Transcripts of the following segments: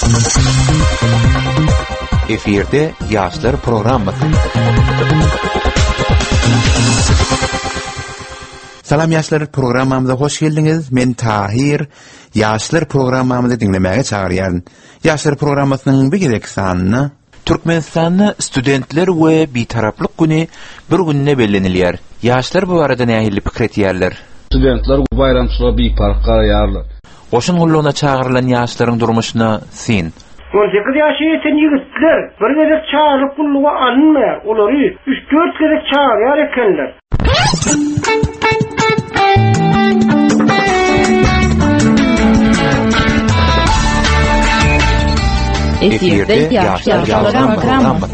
Eferde Yaşlar programması. Salam Yaşlar programamıza hoş geldiniz. Men Tahir. Yaşlar programamızı dinlemeye çağıryan. Yaşlar programmasının bir gerek sanını Türkmenistan'da studentler ve bitaraplık günü bir gününe bellenilýär. Yaşlar bu arada nähili pikir etýärler? Studentler bayramçylyğa bir park garayarlar. Oşun gulluğuna çağırılan yaşların durmuşuna sin. 18 ýaşy ýeten ýigitler bir gezek çağırıp gulluğa alınmaýar. Olary 3-4 gezek çağırýar ekenler. Eferde Yaşlar programması.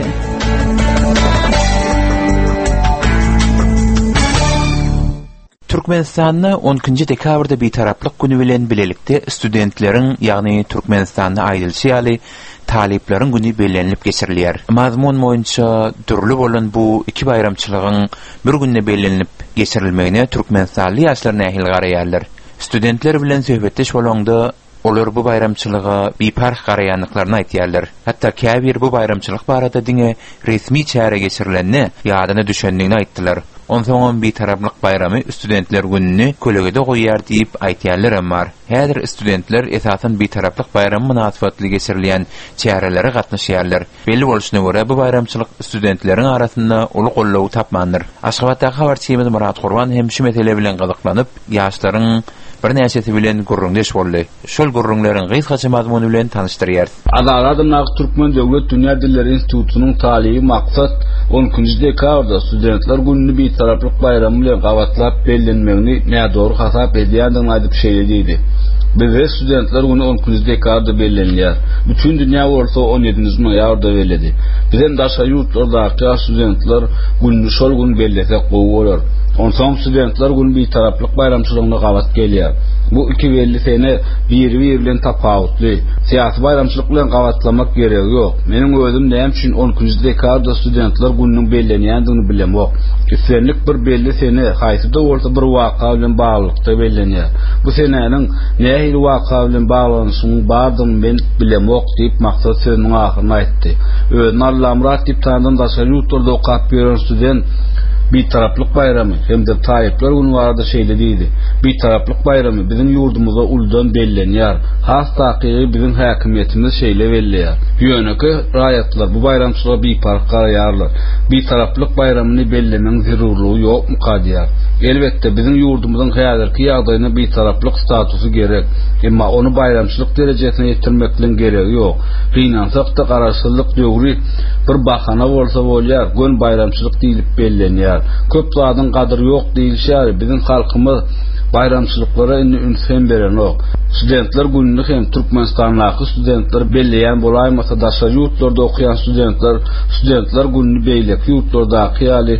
Türkmenistan'da 10. dekabrda bitaraplyk günü bilen bilelikde studentleriň, ýagny Türkmenistan'da aýdylşy ýaly taliplerin günü bellenilip geçirilýär. Mazmun boýunça türlü bolan bu iki bayramçylygyň bir günde bellenilip geçirilmegine Türkmenistanly ýaşlar nähil garaýarlar. Studentler bilen söhbetleş bolanda olar bu bayramçylyga bipark garaýanlyklaryny aýtýarlar. Hatda käbir bu bayramçylyk barada diňe resmi çäre geçirilenini ýadyna düşendigini aýtdylar. Onsoň bir taraplyk bayramy studentler gününi kölegede goýýar diýip aýtýarlar ammar. Häzir studentler esasen bir taraplyk bayramy münasibetli geçirilýän çärelere gatnaşýarlar. Belli bolşuna görä bu bayramçylyk studentleriň arasynda uly gollaw tapmandyr. Aşgabatda habarçymyz Murat Gurban hem şu mesele bilen gyzyklanyp ýaşlaryň bir näçesi bilen gurrundeş boldy. Şol gurrunlaryň gysgaça mazmuny bilen tanışdyrýar. Adaladymyň Türkmen Döwlet Dünýä Dilleri Institutunyň talygy maksat 10. dekabrda studentler gününi bir taraplyk bayramy bilen gawatlap bellenmegini nädor hasap edýändigini aýdyp şeýlediydi. Bizde studentler günü 10. dekabrda bellenýär. Bütün dünýä bolsa 17. noýabrda bellendi. Bizden daşa ýurtlarda studentler günü şol gün bellesek gowy bolar. Onsoň studentler günü bir taraplyk bayramçylygyna gawat gelýär. Bu iki belli sene bir bilen tapawutly. Siýasy bayramçylyk bilen gawatlamak geregi ýok. Meniň özüm näme üçin 10. dekabrda studentler gününiň bellenýändigini bilemok. Üstünlik bir belli sene haýsy-da bolsa bir waka bilen baglykda bellenýär. Bu seneniň nähili waka bilen baglanyşyny bardyň men bilemok diýip maksat sözüniň ahyryny aýtdy. Özüni Allamrat diýip tanıdan daşa ýurtlarda okap beren student bir taraplyk bayramy hem de taýipler günü barada şeýlediydi. Bir taraplyk bayramy bizim ýurdumyzda uldan bellenýär. Has taýyry bizim häkimetimiz şeýle belleýär. Ýöneki raýatlar bu bayramçylyğa bir park garaýarlar. Bir taraplyk bayramyny bellemeň zerurlugy ýokmy kadýar? Elbetde bizim ýurdumyzyň häzirki ýagdaýyna bir taraplyk statusy gerek. Emma onu bayramçylyk derejesine ýetirmekden geregi ýok. Finansakda garaşsyzlyk döwri bir bahana bolsa bolýar, gün bayramçylyk diýilip bellenýär. Köp zadyň gadyry ýok diýilýär. Bizim halkymyz bayramçylyklara ünsem beren ok. Studentler gününi hem Türkmenistanlaky studentler belleýän bolaýmasa daşa ýurtlarda okuyan studentler gününi beýlek ýurtlardaky ýaly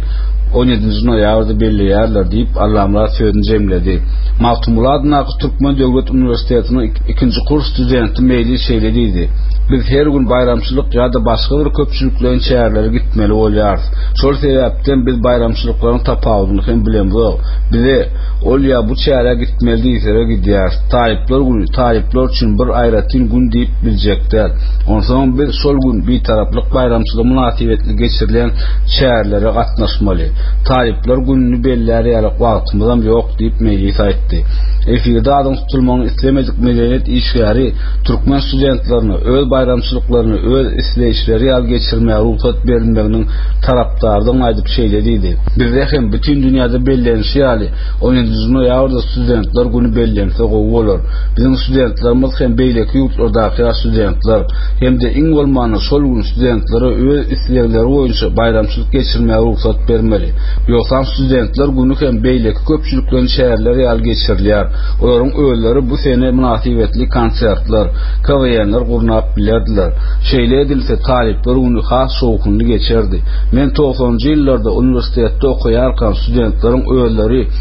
17. noýabrda belleýärler diýip Allamlar sözüni jemledi. Maltumuladyň Türkmen Döwlet Uniwersitetiniň 2-nji kurs studenti meýli şeýlediydi. Biz her gün bayramçylyk ýa-da başga bir köpçülikleriň şäherlere gitmeli bolýar. Şol sebäpden biz bayramçylyklaryň tapawudyny hem bilemok. Bize ol ýa bu şähere gitmeli diýsere gidýär. Taýipler üçin bir aýratyn gün diýip biljekler. Onsoň biz şol gün bir taraplyk bayramçylyk münasibetli geçirilen şäherlere gatnaşmaly. Taýipler gününi belläri ýaly wagtymyzam ýok diýip meclis aýtdy. Efirde adam tutulmagyny islemedik medeniyet işgäri Türkmen studentlerini öz bayramçylyklaryny öz isleýişleri ýaly geçirmäge ruhsat berilmeginiň tarapdardyň aýdyp şeýlediydi. Bizde hem bütün dünýäde bellenýär ýaly 17. noýabrda studentler günü bellense gowy bolar. Bizim studentlerimiz hem beýleki ýurtlardaky studentler hem de iň bolmany şol gün studentlere öz isleýişleri boýunça bayramçylyk geçirmäge ruhsat bermeli. Ýoksa studentler günü hem beýleki köpçülikleriň şäherlere ýaly geçirilýär. Olaryň öýleri bu sene münasibetli konsertler, kawayanlar gurnap bilerdiler. Şeýle edilse taýipler ony has şowkunly geçerdi. Men 90-njy ýyllarda uniwersitetde okuýarkan studentleriň öýleri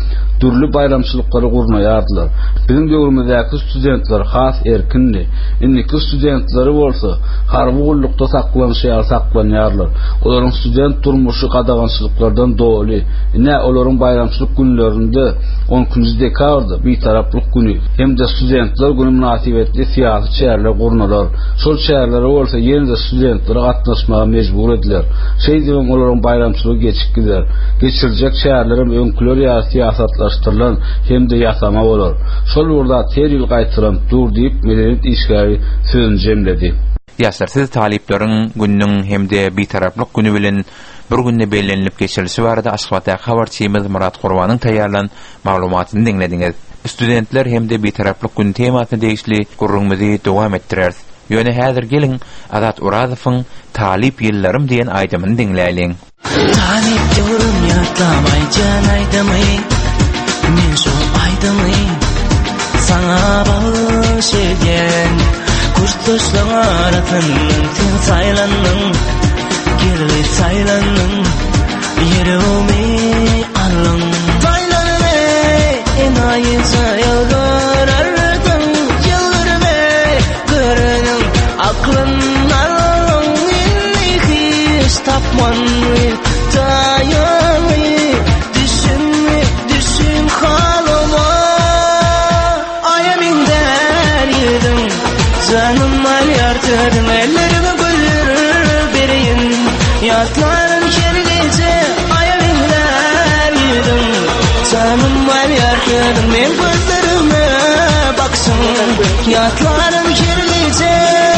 türlü bayramçılıkları gurnaýardylar. Bizim döwrümizde studentler has erkindi. Indiki studentleri bolsa harby gullukda saklanýarlar. Olaryň student durmuşy gadagançylyklardan doly. Ine olaryň bayramçylyk günlerinde 10 dekabrda bir taraplyk güni hem-de studentler güni münasibetli siyasi çäherler gurnalar. Şol çäherlere bolsa ýene-de studentler gatnaşmaga mejbur ediler. Şeýdem olaryň bayramçylygy geçip gider. Geçirecek çäherlerim öňküler ýa siyasatlaşdyrylan hem-de ýasama bolar. Şol urda teril gaýtyran dur diýip medeniyet işgäri sözüni jemledi. Ýaşlar, siz taliplerin günüň hem-de bir taraplyk güni bilen bir günde bellenilip geçirilişi barada Aşgabatda habarçymyz Murat Gurbanyň taýýarlan maglumatyny dinlediňiz. Studentler hem-de bir taraplyk gün temasyna degişli gurrunmyzy dowam etdirer. Ýöne häzir gelin Azat Urazowyň Talip ýyllarym diýen aýdymyny dinläýin. Talip ýolum ýatlamay jan aýdamy, men şol aýdamy saňa baş eden. Kurtuşlaň aratyndan sen saýlanyň, girli saýlanyň, ýerimi alın. Saýlanyň, enaýy saýlar ardyň, ýyllarmy görüniň, aklyn alın, ilhis tapman, taýany, düşün halyma, aýamyň därdin. Canım mal yartırdım ellerime güller bereyin. Yatlarım kergece ayavimler yedim. Canım mal yartırdım men gözlerime baksın. Yatlarım kergece.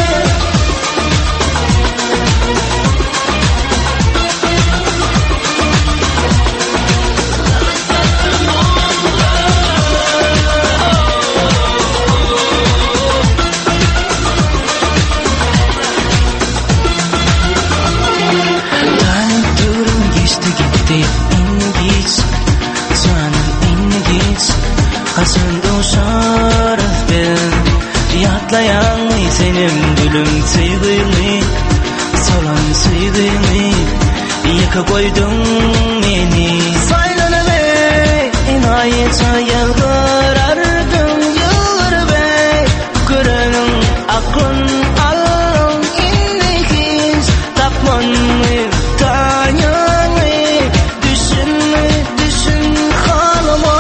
Hasında şaraf ben yatlayan senin gülüm sevgimi salan sevgimi yaka koydun beni saylanıve inayet sayılır ardın yıllar be görünün aklın alın inlekiz tapman mı tanyan mı düşün halıma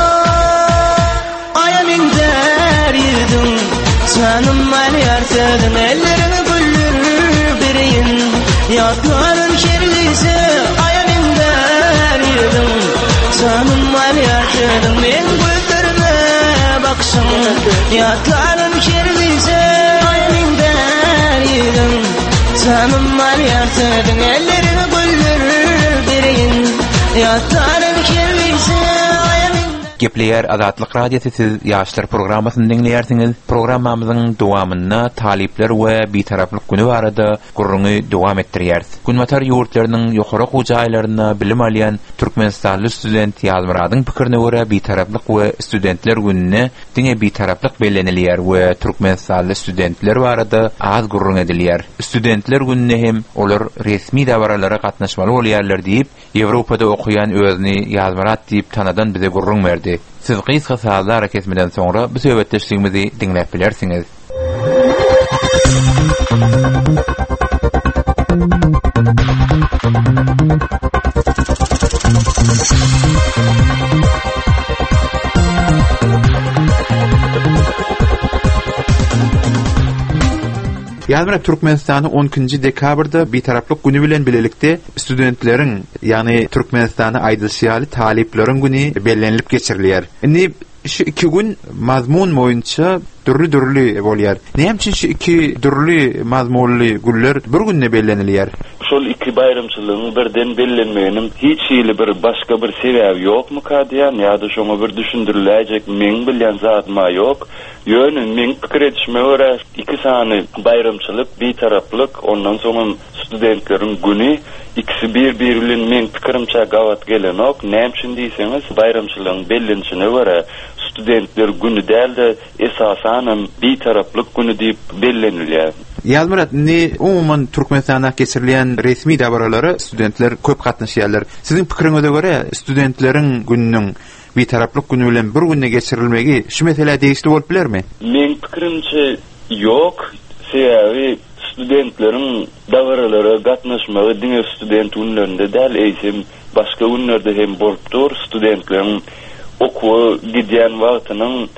canım mal yartırdım ellerine güller bereyin. Yatlarım kergise ayamın därdin. Canım mal yartırdım men gözlerime baksın. Yatlarım kergise ayamın därdin. Canım mal yartırdım ellerine güller bereyin. Yatlarım kergise Gepleyer Azatlyk Radiosu siz ýaşlar programasyny dinleýärsiňiz. Programmamyzyň dowamyna talipler we bitaraplyk güni barada gurruny dowam etdirýäris. Günmatar ýurtlarynyň ýokary hujaýlaryna bilim alýan Türkmenistanly student Ýalmuradyň pikirine görä bitaraplyk we studentler gününe diňe bitaraplyk bellenilýär we Türkmenistanly studentler barada az gurrun edilýär. Studentler gününe hem olar resmi dawralara gatnaşmaly bolýarlar diýip Ýewropada okuyan özüni Ýalmurat diýip tanadan bize gurrun berdi. Siz kıysa sağlar kesmeden sonra bu söhbetleştiğimizi dinlep bilersiniz. Ýalmurat Türkmenistany 12-nji dekabrda bir taraplyk güni bilen bilelikde studentleriň, ýani Türkmenistany aýdylşýaly talipleriň güni bellenilip geçirilýär. Indi şu iki gün mazmun boýunça türlü bolýar. Näme üçin şu iki türlü mazmunly günler bir günde bellenilýär? Şol iki bayramçylygyň birden bellenmeginim hiç ýyly bir başga bir sebäbi ýokmy kadýan, ýa-da şoňa bir düşündiriläjek meň bilýän zatma ýok. Ýöne meň pikir etişime görä iki sany bayramçylyk, bir taraplyk, ondan soň studentleriň güni ikisi bir bilen meň pikirimçe gawat gelen ok. Näme üçin diýseňiz, bayramçylygyň bellenişine görä studentler günü dälde esasan bir taraplyk günü diýip bellenilýär. Ýalmurat, ne umuman Türkmenistanda geçirilýän resmi dawralara studentler köp gatnaşýarlar. Siziň pikiriňize görä studentleriň gününiň bir taraplyk günü bilen bir günne geçirilmegi şu mesele değişti bolup bilermi? Men pikirimçe yok. Sebebi studentlerin davaralara gatnaşmagy diňe student günlerinde däl eýsem başga günlerde hem bolup dur. Studentlerin okuw gidýän wagtynyň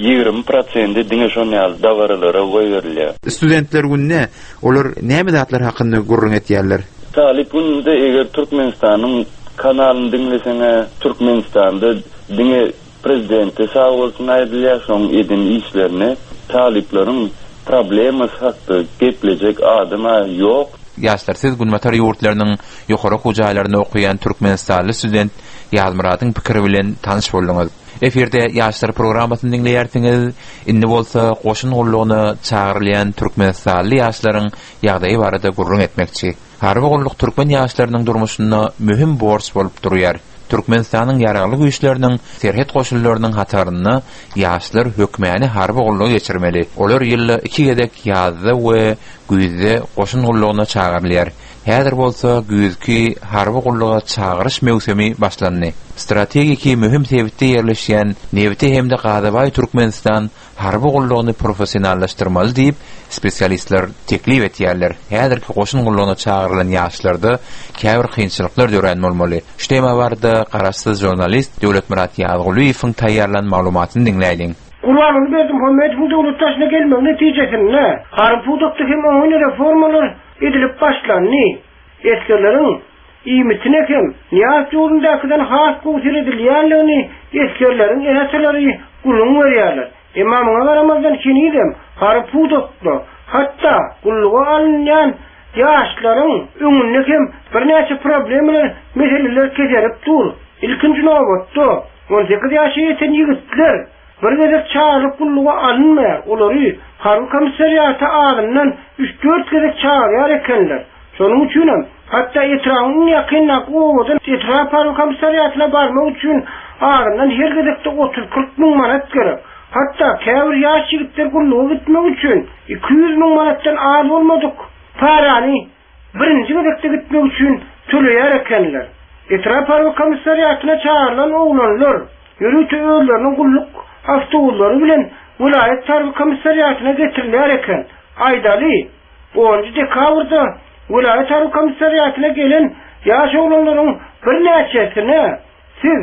20% diňe şonýal davaralara goýberler. Studentler günne olar näme zatlar hakynda gurrun etýärler? Talip günde eger Türkmenistanyň kanalyny dinleseňe Türkmenistanda diňe prezidenti sağ bolsun aýdylýar şoň edin işlerini taliplerin problemas hakda geplecek adyma ýok. Ýaşlar siz Gunmatar ýurtlarynyň ýokary hojaýlaryny okuyan Türkmenistanly student Ýazmuratyň pikiri bilen tanyş boldyňyz. Eferde ýaşlar programasyny dinleýärsiňiz. Indi bolsa goşun gollugyny çağırlayan Türkmenistanly ýaşlaryň ýagdaýy barada gurrun etmekçi. Harby golluk türkmen ýaşlarynyň durmuşyna mühim bors bolup durýar. Türkmenistanyň ýaragly güýçleriniň serhet goşullarynyň hataryny ýaşlar hökmäni harby gollugy geçirmeli. Olar ýylly 2 gedek ýazda we güýde goşun gollugyna çağırylýar. Häzir bolsa güýdki harby golluga çağırış mewsimi başlandy. Strategiki mühim sebitde ýerleşýän Nebiti hemde Gazabay Türkmenistan harby gollugyny professionallaşdyrmaly diýip spesialistler teklif etýärler. Häzirki goşun gollugyna çağırılan ýaşlarda käbir kynçylyklar görän bolmaly. Şeýme barda garaşsyz jurnalist Döwlet Murat Ýazgulyýewiň taýýarlan maglumatyny dinläýin. Kurbanını verdim, Hümmet bu devlet taşına gelmek neticesinde Harpudok'ta hem oyun reformalar edilip başlandı. Eskerlerin iyimitine hem niyaz yolundakinden has kusur edilýärligini eskerlerin eneseleri kulun verýärler. Emamına varamazdan kiniydim Harpudok'ta hatta kulluğa alınyan yaşların öňünde hem bir näçe problemler, meseleler keserip dur. İlkinci nowatda 18 ýaşa ýeten ýigitler bir gezek çağırıp kulluğa alınmaýar. Olary Harbi Komisariýaty ağzından 3-4 gezek çağırýar ekenler. Şonuň üçin hatta etragyň ýakynna gowadan etraf Harbi Komisariýatyna barmak üçin ağzından her gezekde 30-40 müň manat gerek. Hatta käbir ýaş ýigitler kulluğa gitmek üçin 200 müň manatdan az bolmadyk. Parany birinji gezekde gitmek üçin töleýär ekenler. Etraf Harbi Komisariýatyna çağırılan oglanlar ýürüýte öýlerini gulluk avtobusları bilen vilayet Harbi Komisariýatyna getirilýär eken. Aýdaly 10 dekabrda vilayet Harbi Komisariýatyna gelen ýaş oglanlaryň bir näçesine siz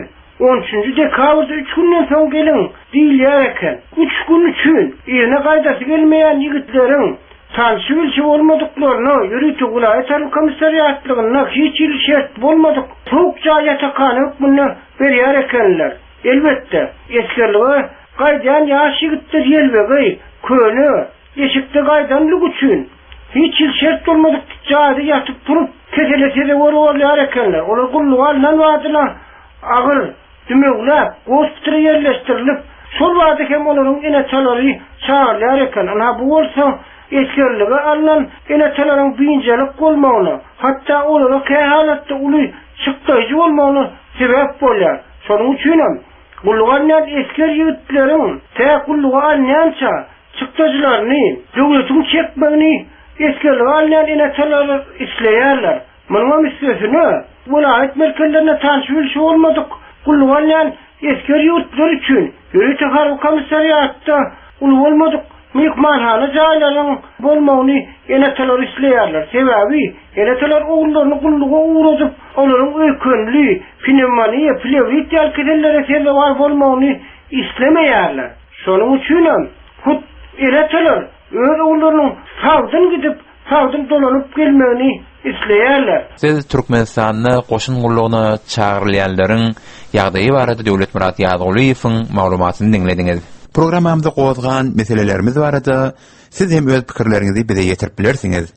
13 dekabrda 3 günden soň gelin diýilýär eken. 3 gün üçin ýene gaýdasy gelmeýän ýigitleriň tanşy bilşi bolmadyklaryny ýürüýte vilayet Harbi Komisariýatlygyna hiç ilişet bolmadyk. Çok ýatakany hukmyny berýär ekenler. Elbette eskerlige gaýdan ýaş ýigitler ýelbegi köni eşikde gaýdanlyk üçin hiç ilişet bolmadyk jaýda ýatyp turup keselesede worwarlar ekenler. Olar gulluğa alynan wadyna agyr tümegler gospitale ýerleşdirilip şol wady hem olaryň eneçelери çağırýar eken. Ana bu bolsa eskerlige alynan eneçelerin biňjelik bolmagyny hatta olara kähalatda uly çykdyjy bolmagyny sebäp bolýar. Şonuň üçin gulluğanyan esker ýigitlerin tä gulluğa alyança çykdyjylaryny döwletiň çekmegini eskerlige alyan eneçeler isleýärler. Munyň üstüne vilayet merkezlerine tanşyl şu bolmadyk. Gulluğanyan esker ýurtlar üçin ýürüýte Harbi Komisariýatda uly bolmadyk. Mehmanhana jaýlaryň bolmagyny eneçeler isleýärler. Sebäbi eneçeler oglaryny gulluğa uğradyp olaryň öýkünli pnevmoniýa, pleurit ýaly keselleri sebäp bar bolmagyny islemeýärler. Şonuň üçin hut eneçeler öz oglarynyň sagdyn gidip sagdyn dolanyp gelmegini isleýärler. Siz Türkmenistanyň goşun gullugyna çağırylýanlaryň ýagdaýy barada Döwlet Murat Ýazgulyýewiň maglumatyny dinlediňiz. Programamda gozgan meselelerimiz barada siz hem öz pikirleriňizi bize ýetirip bilersiňiz.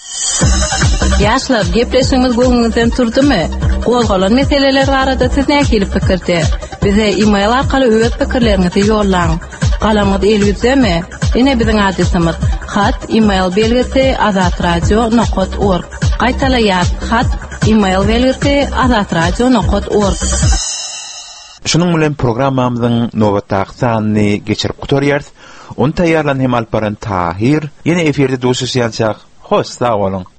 Ýaşlar gepleşiňiz goňuňyzdan turdymy? Gozgalan meseleler barada siz näme pikirde? Bize e-mail arkaly öz pikirleriňizi ýollaň. Galaňyz elbizemi? Ine biziň adresimiz hat e-mail belgisi azatradio.org. Gaýtalaýar hat e-mail belgisi azatradio.org. Şunun bilen programmamyzyň nowatdaky sanyny geçirip gutarýar. Onu taýýarlan hem alparan Tahir. Ýene eferde duşuşýançak. Hoş, sag bolun.